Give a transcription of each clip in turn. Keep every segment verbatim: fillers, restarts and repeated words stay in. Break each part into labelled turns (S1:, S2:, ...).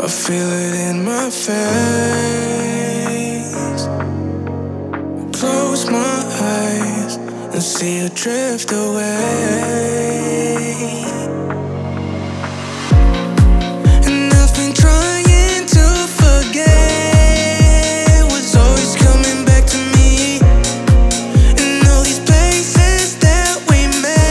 S1: feel it in my face. Close my eyes and see you drift away. And I've been trying to forget what's always coming back to me. And all these places that we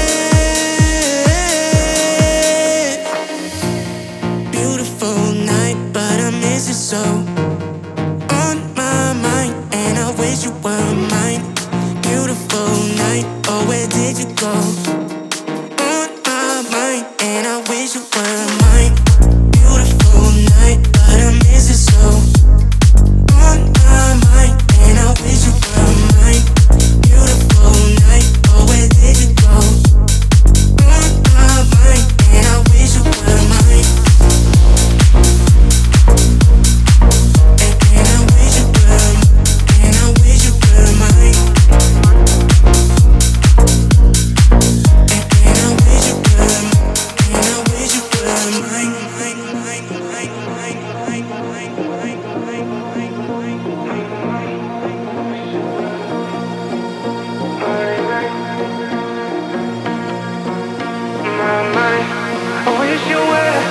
S1: met. Beautiful night, but I miss you so. On my mind, and I wish you were mine. Beautiful night, oh where did you go? On my mind, and I wish you were mine. Beautiful night, but I miss you so. On my mind, and I wish you were mine. Beautiful night, oh where did you go? On my mind, and I wish you were mine. And, and I wish you were, and I wish you were mine. And, and I wish you were, and I wish you were mine. I wish you were.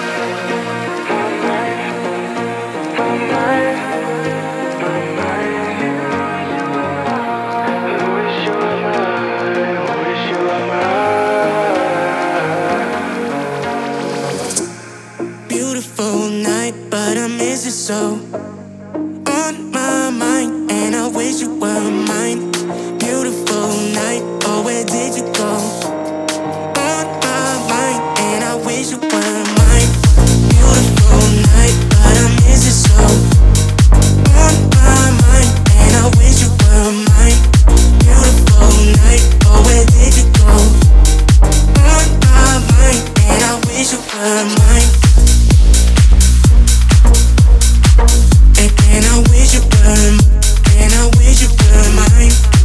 S1: Beautiful night, but I miss you so. On my mind, and I wish you were mine. Beautiful night, oh where did you go? On my mind, and I wish you were mine. Beautiful night, but I miss you so. On my mind, and I wish you were mine. Beautiful night, oh where did you go? On my mind, and I wish you were mine. And, and I wish you were, and I wish you were mine.